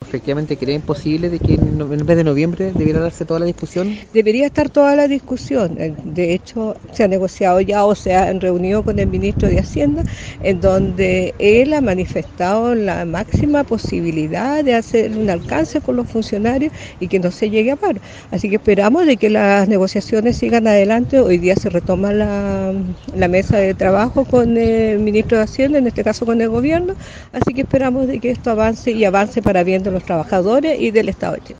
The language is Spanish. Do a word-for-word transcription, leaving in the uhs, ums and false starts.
efectivamente creen posible de que en, no- en el mes de noviembre debiera darse toda la discusión? Debería estar toda la discusión. Eh, De hecho, se ha negociado ya o se han reunido con el ministro de Hacienda, en donde él ha manifestado la máxima posibilidad de hacer un alcance con los funcionarios y que no se llegue a paro. Así que esperamos de que las negociaciones sigan adelante. Hoy día se retoma la, la mesa de trabajo con el ministro de Hacienda, en este caso con el gobierno. Así que esperamos de que esto avance y avance para bien de los trabajadores y del Estado de Chile.